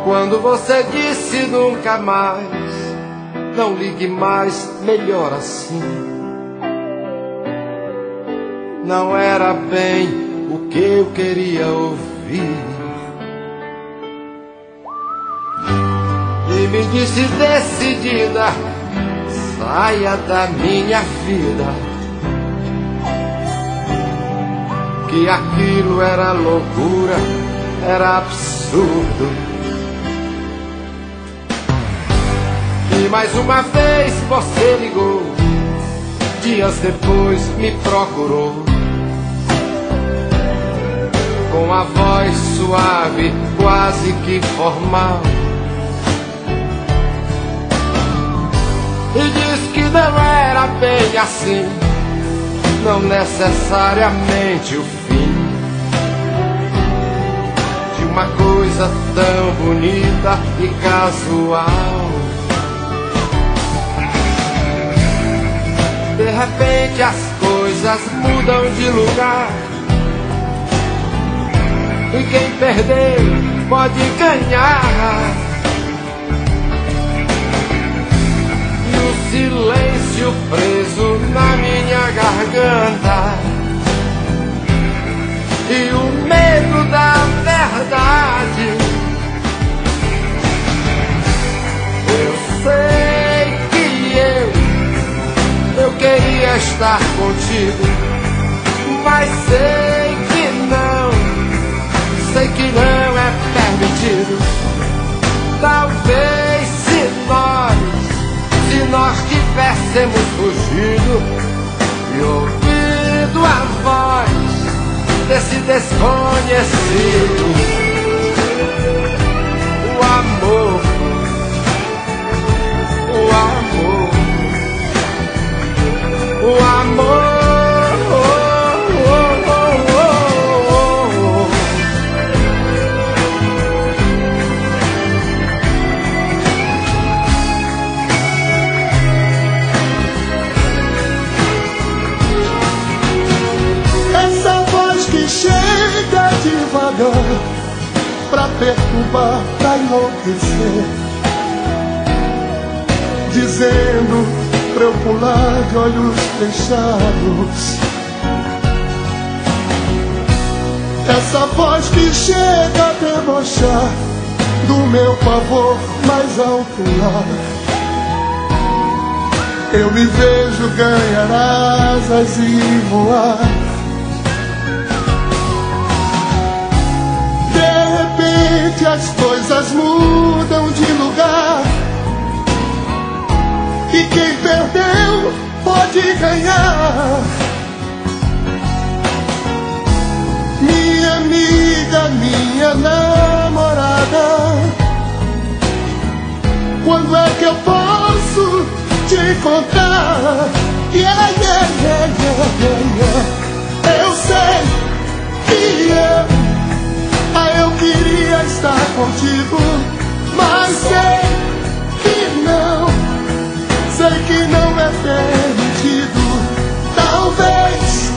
Quando você disse nunca mais, não ligue mais, melhor assim. Não era bem o que eu queria ouvir. E me disse decidida, saia da minha vida, que aquilo era loucura, era absurdo. E mais uma vez você ligou, dias depois me procurou, com a voz suave, quase que formal, e disse que não era bem assim, não necessariamente o fim de uma coisa tão bonita e casual. De repente as coisas mudam de lugar, e quem perder pode ganhar. E o silêncio preso na minha garganta, e o medo da verdade. Eu sei que eu queria estar contigo, mas sei que não é permitido. Talvez se nós tivéssemos fugido e ouvido a voz desse desconhecido, o amor, o amor, o amor. Chega devagar, pra perturbar, pra enlouquecer, dizendo pra eu pular de olhos fechados. Essa voz que chega a debochar do meu pavor mais alto lá. Eu me vejo ganhar asas e voar. As coisas mudam de lugar, e quem perdeu pode ganhar. Minha amiga, minha namorada, quando é que eu posso te encontrar? Yeah, yeah, yeah, yeah, yeah. Eu sei que eu queria estar contigo, mas sei que não é permitido. Talvez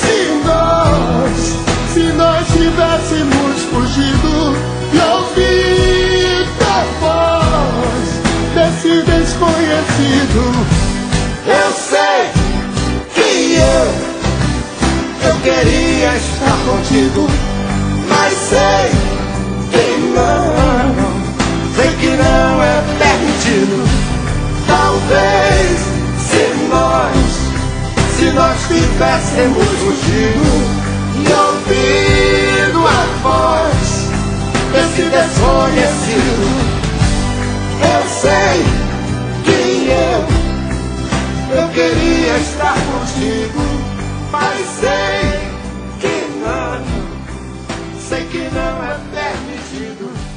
se nós tivéssemos fugido e ouvido a voz desse desconhecido. Eu sei que eu queria estar contigo, mas sei que não é permitido. Talvez se nós tivéssemos fugido e ouvido a voz desse desconhecido. Eu sei que eu queria estar contigo, mas sei que não é permitido.